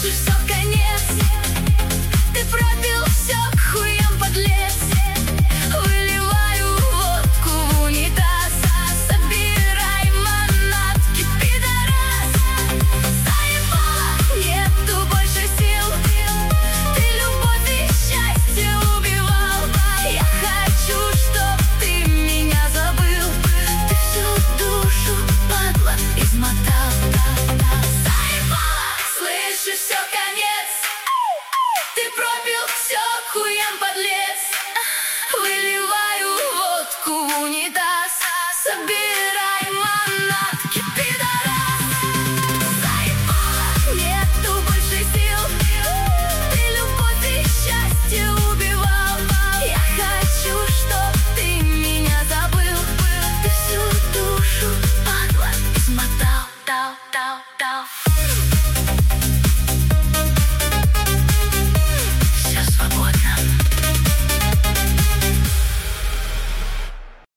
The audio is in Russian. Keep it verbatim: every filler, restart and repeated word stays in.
Слышишь, все, конец. Ты пропил все к хуям, подлец. Выливаю водку в унитаз. Собирай манатки, пидорас. Заебала, нету больше сил. Ты любовь и счастье убивал. Я хочу, чтоб ты меня забыл. Ты всю душу, падла, измотал. Заебала, слышишь, все, конец. Ты пропил все к хуям, подлец. Выливаю водку в унитаз. Собирай манатки, пидорас. Заебала, нету больше сил. Ты любовь и счастье убивал. Я хочу, чтоб ты меня забыл. Ты всю душу, падла, измотал, дал, дал, дал.